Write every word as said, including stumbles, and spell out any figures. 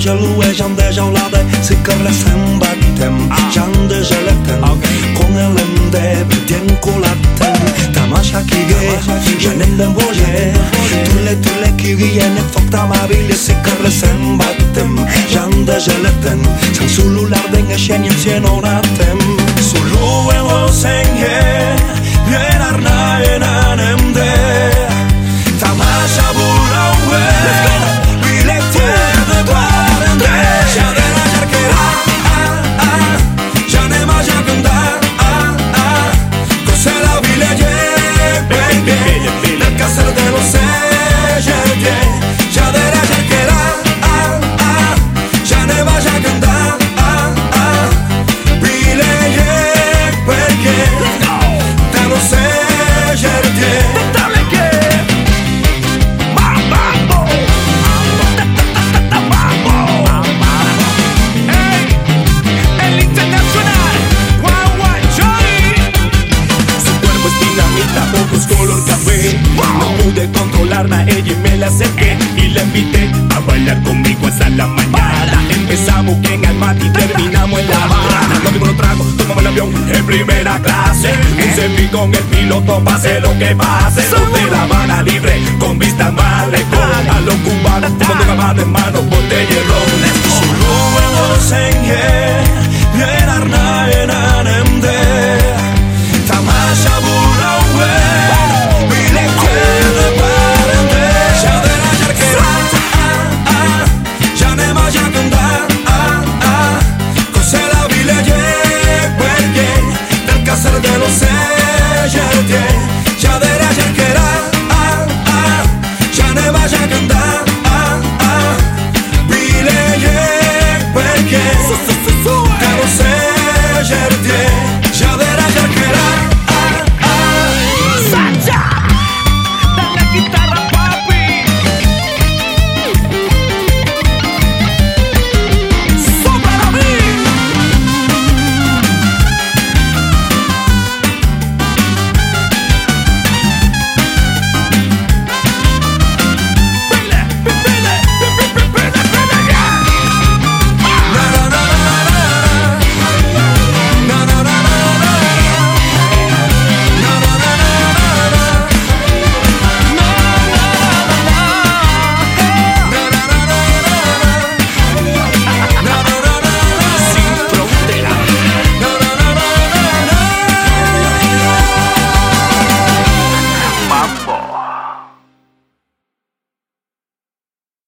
小路外上的小拉带，是隔了三百天，上的是了天，空了冷的被天过了天，他妈下起个，想念的我耶，突来突来起个眼，那风他妈比了是隔了三百天，上的是了天，上苏路拉的个线也线哦那天，苏路为我生耶，越南那越南人的，他妈下不了喂。 A ella y me la acerqué y la invité a bailar conmigo hasta la mañana. Empezamos bien al mate y terminamos en La Habana. Nos dimos los tragos, tomamos el avión en primera clase. Un selfie con el piloto, pase lo que pase. Los de La Habana libre, con vista malecón. A los cubanos, tomando una mano en mano,